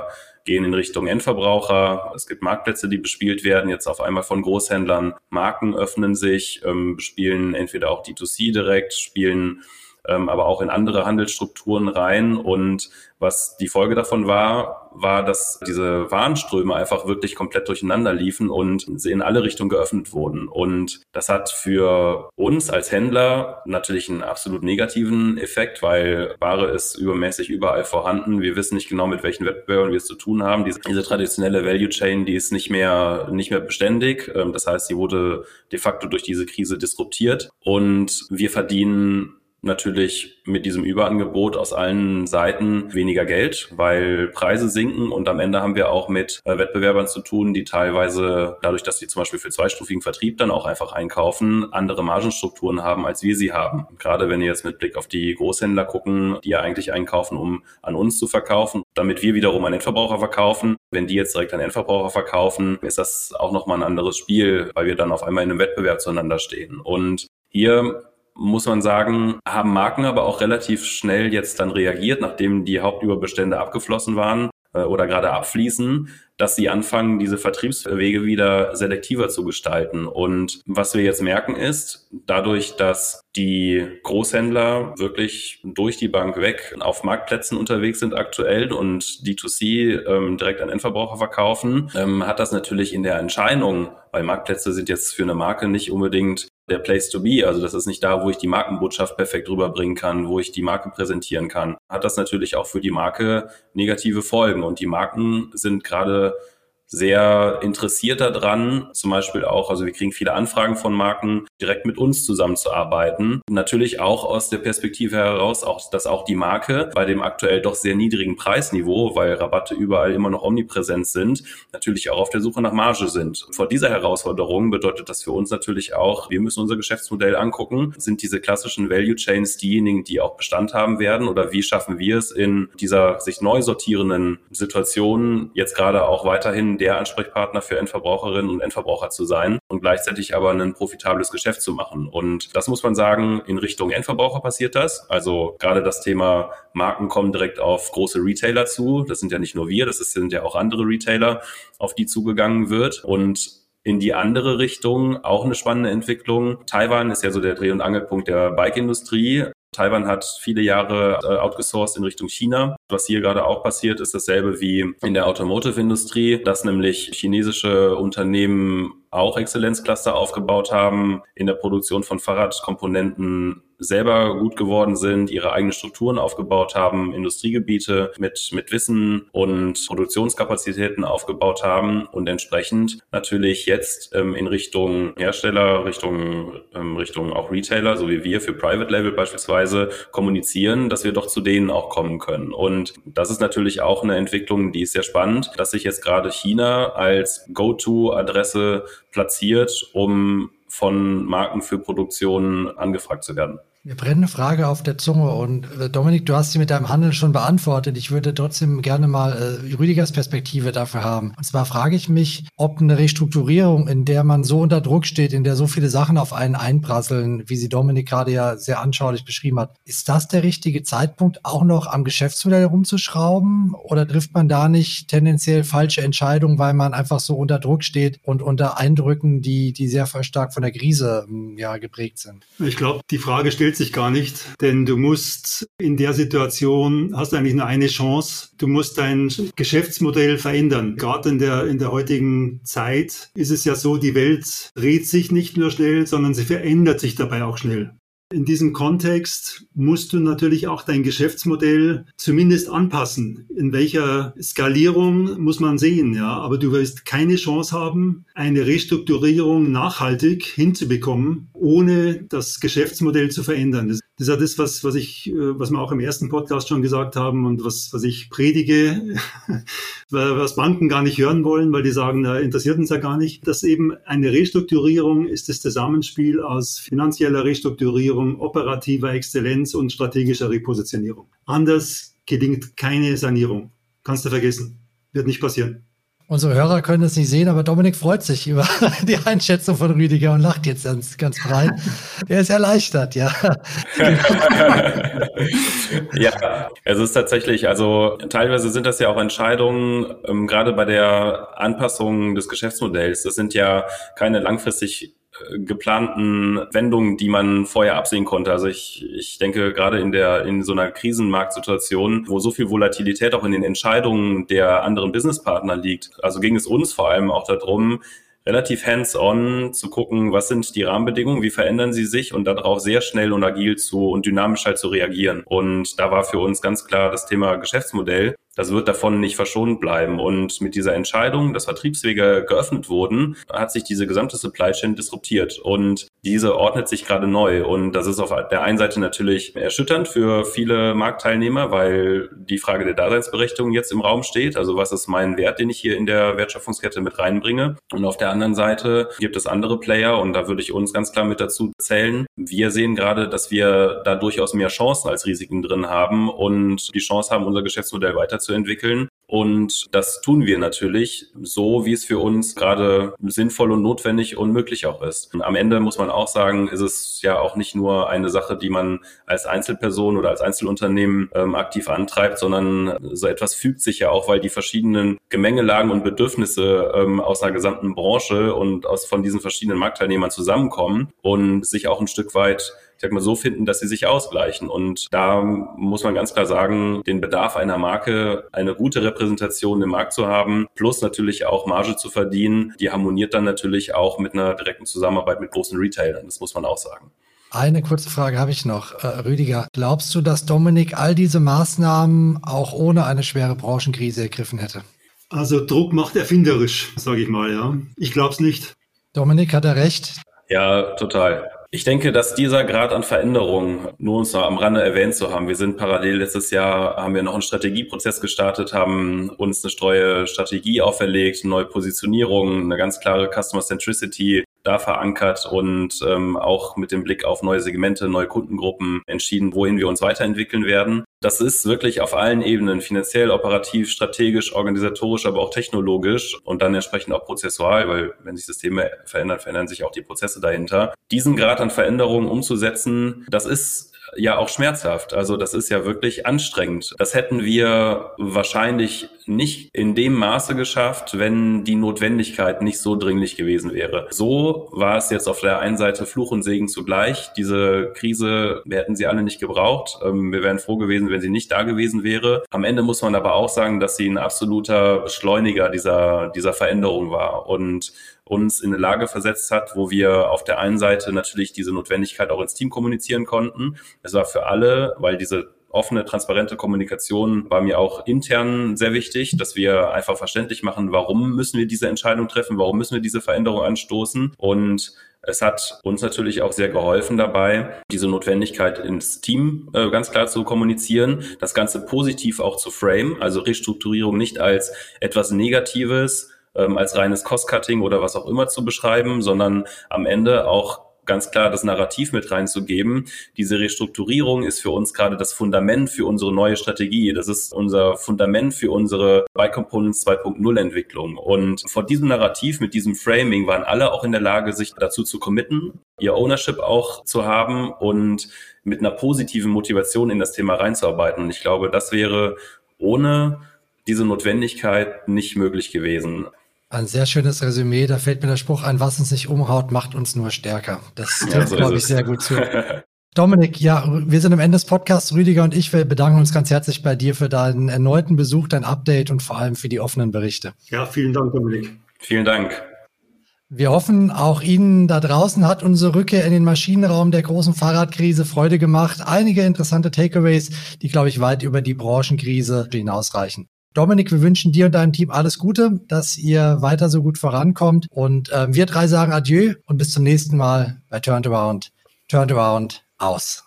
gehen in Richtung Endverbraucher. Es gibt Marktplätze, die bespielt werden, jetzt auf einmal von Großhändlern. Marken öffnen sich, bespielen entweder auch D2C direkt, spielen aber auch in andere Handelsstrukturen rein. Und was die Folge davon war, dass diese Warenströme einfach wirklich komplett durcheinander liefen und sie in alle Richtungen geöffnet wurden. Und das hat für uns als Händler natürlich einen absolut negativen Effekt, weil Ware ist übermäßig überall vorhanden. Wir wissen nicht genau, mit welchen Wettbewerbern wir es zu tun haben. Diese traditionelle Value Chain, die ist nicht mehr beständig. Das heißt, sie wurde de facto durch diese Krise disruptiert und wir verdienen natürlich mit diesem Überangebot aus allen Seiten weniger Geld, weil Preise sinken und am Ende haben wir auch mit Wettbewerbern zu tun, die teilweise dadurch, dass sie zum Beispiel für zweistufigen Vertrieb dann auch einfach einkaufen, andere Margenstrukturen haben, als wir sie haben. Gerade wenn wir jetzt mit Blick auf die Großhändler gucken, die ja eigentlich einkaufen, um an uns zu verkaufen, damit wir wiederum an Endverbraucher verkaufen. Wenn die jetzt direkt an Endverbraucher verkaufen, ist das auch nochmal ein anderes Spiel, weil wir dann auf einmal in einem Wettbewerb zueinander stehen. Und hier muss man sagen, haben Marken aber auch relativ schnell jetzt dann reagiert, nachdem die Hauptüberbestände abgeflossen waren oder gerade abfließen, dass sie anfangen, diese Vertriebswege wieder selektiver zu gestalten. Und was wir jetzt merken ist, dadurch, dass die Großhändler wirklich durch die Bank weg auf Marktplätzen unterwegs sind aktuell und D2C direkt an Endverbraucher verkaufen, hat das natürlich in der Entscheidung, weil Marktplätze sind jetzt für eine Marke nicht unbedingt der Place to be, also das ist nicht da, wo ich die Markenbotschaft perfekt rüberbringen kann, wo ich die Marke präsentieren kann, hat das natürlich auch für die Marke negative Folgen. Und die Marken sind gerade sehr interessiert daran, zum Beispiel auch, also wir kriegen viele Anfragen von Marken, direkt mit uns zusammenzuarbeiten. Natürlich auch aus der Perspektive heraus, dass auch die Marke bei dem aktuell doch sehr niedrigen Preisniveau, weil Rabatte überall immer noch omnipräsent sind, natürlich auch auf der Suche nach Marge sind. Vor dieser Herausforderung bedeutet das für uns natürlich auch, wir müssen unser Geschäftsmodell angucken. Sind diese klassischen Value Chains diejenigen, die auch Bestand haben werden, oder wie schaffen wir es in dieser sich neu sortierenden Situation jetzt gerade auch weiterhin der Ansprechpartner für Endverbraucherinnen und Endverbraucher zu sein und gleichzeitig aber ein profitables Geschäft zu machen. Und das muss man sagen, in Richtung Endverbraucher passiert das. Also gerade das Thema Marken kommen direkt auf große Retailer zu. Das sind ja nicht nur wir, sind ja auch andere Retailer, auf die zugegangen wird. Und in die andere Richtung auch eine spannende Entwicklung. Taiwan ist ja so der Dreh- und Angelpunkt der Bike-Industrie. Taiwan hat viele Jahre outgesourced in Richtung China. Was hier gerade auch passiert, ist dasselbe wie in der Automotive-Industrie, dass nämlich chinesische Unternehmen auch Exzellenzcluster aufgebaut haben, in der Produktion von Fahrradkomponenten selber gut geworden sind, ihre eigenen Strukturen aufgebaut haben, Industriegebiete mit Wissen und Produktionskapazitäten aufgebaut haben und entsprechend natürlich jetzt in Richtung Hersteller, Richtung auch Retailer, so wie wir für Private Label beispielsweise kommunizieren, dass wir doch zu denen auch kommen können. Und das ist natürlich auch eine Entwicklung, die ist sehr spannend, dass sich jetzt gerade China als Go-To-Adresse platziert, um von Marken für Produktion angefragt zu werden. Mir brennt eine Frage auf der Zunge und Dominik, du hast sie mit deinem Handel schon beantwortet. Ich würde trotzdem gerne mal Rüdigers Perspektive dafür haben. Und zwar frage ich mich, ob eine Restrukturierung, in der man so unter Druck steht, in der so viele Sachen auf einen einprasseln, wie sie Dominik gerade ja sehr anschaulich beschrieben hat, ist das der richtige Zeitpunkt, auch noch am Geschäftsmodell rumzuschrauben? Oder trifft man da nicht tendenziell falsche Entscheidungen, weil man einfach so unter Druck steht und unter Eindrücken, die sehr stark von der Krise geprägt sind? Ich glaube, die Frage stellt sich gar nicht, denn du musst in der Situation, hast du eigentlich nur eine Chance, du musst dein Geschäftsmodell verändern. Gerade in der heutigen Zeit ist es ja so, die Welt dreht sich nicht nur schnell, sondern sie verändert sich dabei auch schnell. In diesem Kontext musst du natürlich auch dein Geschäftsmodell zumindest anpassen. In welcher Skalierung muss man sehen, ja. Aber du wirst keine Chance haben, eine Restrukturierung nachhaltig hinzubekommen, ohne das Geschäftsmodell zu verändern. Das ist ja das, was wir auch im ersten Podcast schon gesagt haben und was ich predige, was Banken gar nicht hören wollen, weil die sagen, na, interessiert uns ja gar nicht. Dass eben eine Restrukturierung ist das Zusammenspiel aus finanzieller Restrukturierung, operativer Exzellenz und strategischer Repositionierung. Anders gelingt keine Sanierung. Kannst du vergessen. Wird nicht passieren. Unsere Hörer können es nicht sehen, aber Dominik freut sich über die Einschätzung von Rüdiger und lacht jetzt ganz breit. Er ist erleichtert, ja. Ja, es ist tatsächlich, also teilweise sind das ja auch Entscheidungen, gerade bei der Anpassung des Geschäftsmodells. Das sind ja keine langfristig geplanten Wendungen, die man vorher absehen konnte. Also ich denke, gerade in so einer Krisenmarktsituation, wo so viel Volatilität auch in den Entscheidungen der anderen Businesspartner liegt, also ging es uns vor allem auch darum, relativ hands-on zu gucken, was sind die Rahmenbedingungen, wie verändern sie sich und darauf sehr schnell und agil und dynamisch halt zu reagieren. Und da war für uns ganz klar das Thema Geschäftsmodell. Das wird davon nicht verschont bleiben. Und mit dieser Entscheidung, dass Vertriebswege geöffnet wurden, hat sich diese gesamte Supply Chain disruptiert. Und diese ordnet sich gerade neu. Und das ist auf der einen Seite natürlich erschütternd für viele Marktteilnehmer, weil die Frage der Daseinsberechtigung jetzt im Raum steht. Also was ist mein Wert, den ich hier in der Wertschöpfungskette mit reinbringe? Und auf der anderen Seite gibt es andere Player, und da würde ich uns ganz klar mit dazu zählen. Wir sehen gerade, dass wir da durchaus mehr Chancen als Risiken drin haben und die Chance haben, unser Geschäftsmodell weiterzuentwickeln. Und das tun wir natürlich so, wie es für uns gerade sinnvoll und notwendig und möglich auch ist. Und am Ende muss man auch sagen, ist es ja auch nicht nur eine Sache, die man als Einzelperson oder als Einzelunternehmen aktiv antreibt, sondern so etwas fügt sich ja auch, weil die verschiedenen Gemengelagen und Bedürfnisse aus einer gesamten Branche und von diesen verschiedenen Marktteilnehmern zusammenkommen und sich auch ein Stück weit, ich sag mal, so finden, dass sie sich ausgleichen. Und da muss man ganz klar sagen, den Bedarf einer Marke, eine gute Repräsentation im Markt zu haben, plus natürlich auch Marge zu verdienen, die harmoniert dann natürlich auch mit einer direkten Zusammenarbeit mit großen Retailern. Das muss man auch sagen. Eine kurze Frage habe ich noch, Rüdiger. Glaubst du, dass Dominik all diese Maßnahmen auch ohne eine schwere Branchenkrise ergriffen hätte? Also Druck macht erfinderisch, sage ich mal, ja. Ich glaube es nicht. Dominik, hat er recht? Ja, total. Ich denke, dass dieser Grad an Veränderung, nur uns noch am Rande erwähnt zu haben, wir sind parallel letztes Jahr, haben wir noch einen Strategieprozess gestartet, haben uns eine neue Strategie auferlegt, eine neue Positionierung, eine ganz klare Customer Centricity da verankert und auch mit dem Blick auf neue Segmente, neue Kundengruppen entschieden, wohin wir uns weiterentwickeln werden. Das ist wirklich auf allen Ebenen, finanziell, operativ, strategisch, organisatorisch, aber auch technologisch und dann entsprechend auch prozessual, weil wenn sich Systeme verändern, verändern sich auch die Prozesse dahinter. Diesen Grad an Veränderungen umzusetzen, das ist ja auch schmerzhaft. Also das ist ja wirklich anstrengend. Das hätten wir wahrscheinlich nicht in dem Maße geschafft, wenn die Notwendigkeit nicht so dringlich gewesen wäre. So war es jetzt auf der einen Seite Fluch und Segen zugleich. Diese Krise, wir hätten sie alle nicht gebraucht. Wir wären froh gewesen, wenn sie nicht da gewesen wäre. Am Ende muss man aber auch sagen, dass sie ein absoluter Beschleuniger dieser Veränderung war und uns in eine Lage versetzt hat, wo wir auf der einen Seite natürlich diese Notwendigkeit auch ins Team kommunizieren konnten. Es war für alle, weil diese offene, transparente Kommunikation war mir auch intern sehr wichtig, dass wir einfach verständlich machen, warum müssen wir diese Entscheidung treffen, warum müssen wir diese Veränderung anstoßen. Und es hat uns natürlich auch sehr geholfen dabei, diese Notwendigkeit ins Team ganz klar zu kommunizieren, das Ganze positiv auch zu frame, also Restrukturierung nicht als etwas Negatives, als reines Cost-Cutting oder was auch immer zu beschreiben, sondern am Ende auch ganz klar das Narrativ mit reinzugeben. Diese Restrukturierung ist für uns gerade das Fundament für unsere neue Strategie. Das ist unser Fundament für unsere Buy Components 2.0 Entwicklung. Und vor diesem Narrativ, mit diesem Framing waren alle auch in der Lage, sich dazu zu committen, ihr Ownership auch zu haben und mit einer positiven Motivation in das Thema reinzuarbeiten. Und ich glaube, das wäre ohne diese Notwendigkeit nicht möglich gewesen. Ein sehr schönes Resümee, da fällt mir der Spruch ein, was uns nicht umhaut, macht uns nur stärker. Das trifft, so glaube ich, sehr gut zu. Dominik, ja, wir sind am Ende des Podcasts. Rüdiger und ich, wir bedanken uns ganz herzlich bei dir für deinen erneuten Besuch, dein Update und vor allem für die offenen Berichte. Ja, vielen Dank, Dominik. Vielen Dank. Wir hoffen, auch Ihnen da draußen hat unsere Rückkehr in den Maschinenraum der großen Fahrradkrise Freude gemacht. Einige interessante Takeaways, die, glaube ich, weit über die Branchenkrise hinausreichen. Dominik, wir wünschen dir und deinem Team alles Gute, dass ihr weiter so gut vorankommt. Und wir drei sagen Adieu und bis zum nächsten Mal bei Turnaround. Turnaround aus.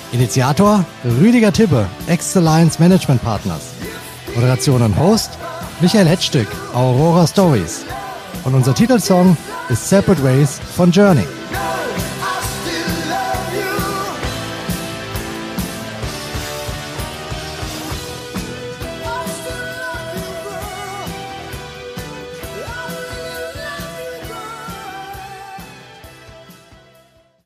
Initiator Rüdiger Tippe, Ex-Alliance Management Partners. Moderation und Host Michael Hetzstück, Aurora Stories. Und unser Titelsong ist Separate Ways von Journey.